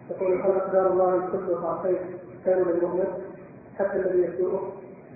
يقول هل أقدار الله أن تطلق على خير للمؤمن حتى الذي يسوءه؟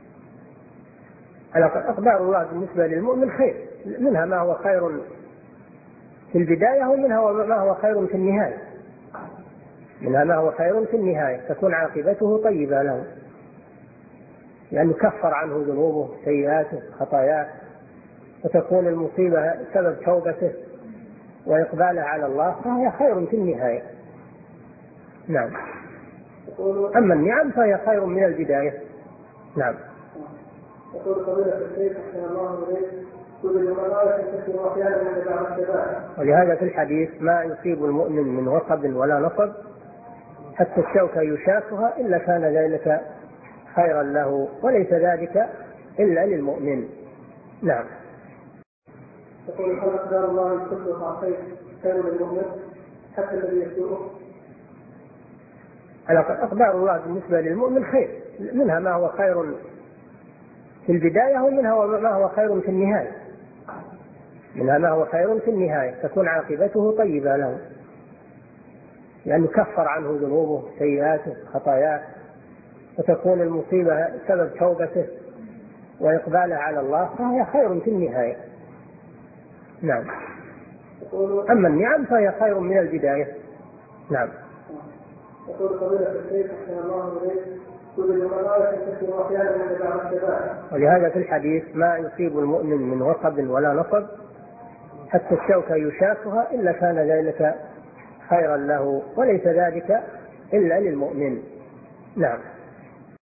أقدار الله بالنسبة للمؤمن خير، منها ما هو خير في البداية ومنها ما هو خير في النهاية. منها ما هو خير في النهاية تكون عاقبته طيبة له، لأنه كفر عنه ذنوبه سيئاته خطاياه، وتكون المصيبة سبب توبته وإقباله على الله، فهي خير في النهاية. نعم. أما النعم فهي خير من البداية. نعم. يقول فضيلة الشيخ أحسن الله إليك توجد مقالة تكثر أحيانا من بعض الشباب، ولهذا في الحديث ما يصيب المؤمن من وصب ولا نصب حتى الشوكة يشاكها إلا كان ذلك خيرا له، وليس ذلك إلا للمؤمن. نعم. يقول هل أقدار الله أن تطلق على خير للمؤمن حتى الذي يسوءه؟ أقدار الله بالنسبة للمؤمن خير، منها ما هو خير في البداية ومنها ما هو خير في النهاية. منها ما هو خير في النهاية تكون عاقبته طيبة له، لأنه كفر عنه ذنوبه سيئاته خطاياه، وتكون المصيبة سبب توبته وإقباله على الله، فهي خير في النهاية. نعم. أما النعم فهي خير من البداية. نعم. يقول فضيلة الشيخ أحسن الله إليك توجد مقالة تكثر أحيانا من بعض الشباب، ولهذا في الحديث ما يصيب المؤمن من وصب ولا نصب حتى الشوكة يشاكها إلا كان ذلك خيرا له، وليس ذلك إلا للمؤمن. نعم.